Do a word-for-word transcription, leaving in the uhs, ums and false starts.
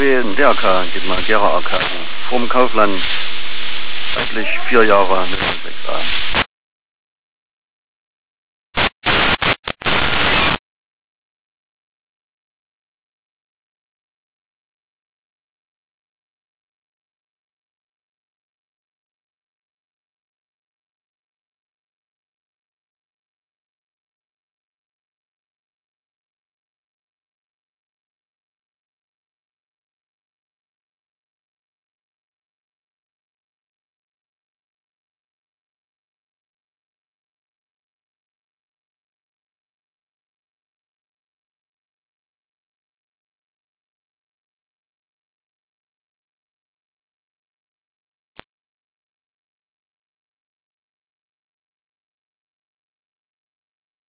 ein D R K, geht mal, Gera A K, vorm Kaufland, eigentlich vier Jahre, null sechs A.